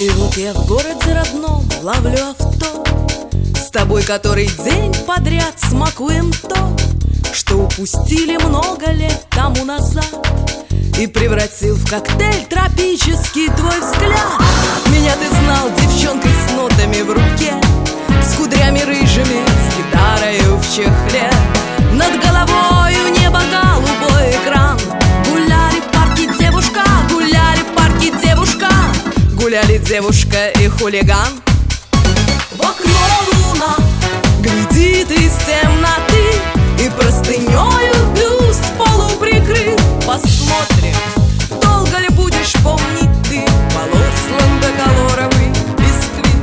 И вот я в городе родном ловлю авто, с тобой который день подряд смакуем то, что упустили много лет тому назад, и превратил в коктейль тропический твой взгляд. Меня ты знал девчонкой с нотами в руке, с кудрями рыжими, с гитарою в чехле. Над головою небо голубой экран. Гуляли в парке девушка, гуляли в парке девушка, гуляли девушка и хулиган. В окно луна глядит из темноты, и простынёю бюст полуприкрыт. Посмотрим, долго ли будешь помнить ты волос ландоколоровый бисквит.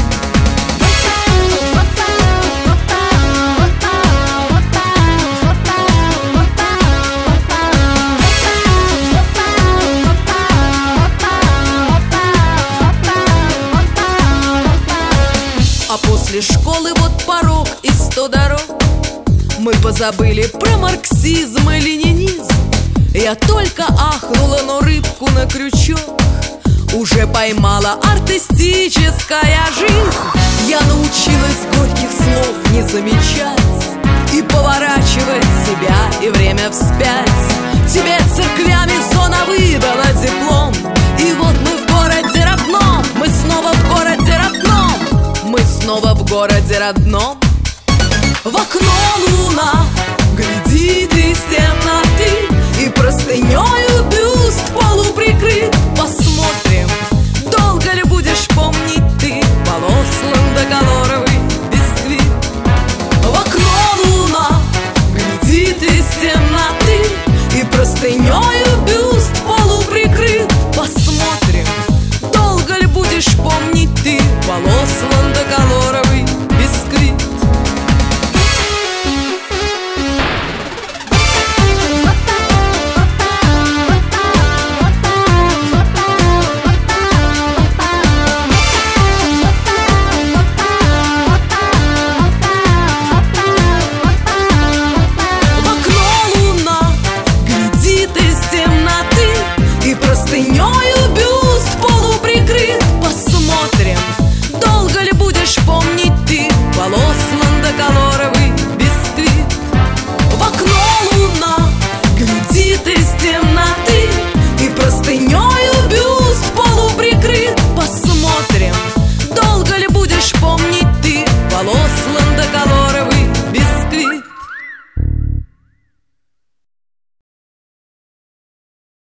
А после школы вот порог и 100 дорог. Мы позабыли про марксизм и ленинизм. Я только ахнула, но рыбку на крючок уже поймала артистическая жизнь. Я научилась горьких слов не замечать и поворачивать себя и время вспять. Тебе церквями зона выдала диплом, и вот мы в городе родном, мы снова в городе родном, мы снова в городе родном. В окно луна глядит из темноты, и простынёй